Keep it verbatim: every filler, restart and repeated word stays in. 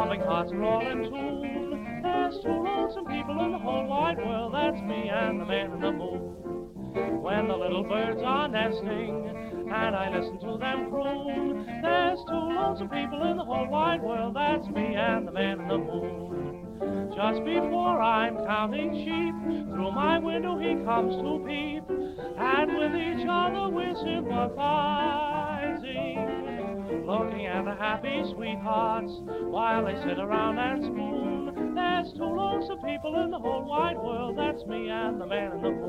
Throbbing hearts are all in tune. There's two lonesome people in the whole wide world. That's me and the man in the moon. When the little birds are nesting and I listen to them croon, there's two lonesome people in the whole wide world. That's me and the man in the moon. Just before I'm counting sheep, through my window he comes to peep, and with each other we're sympathizing, looking at the happy sweethearts while they sit around and spoon. There's two lonesome people in the whole wide world. That's me and the man in the moon.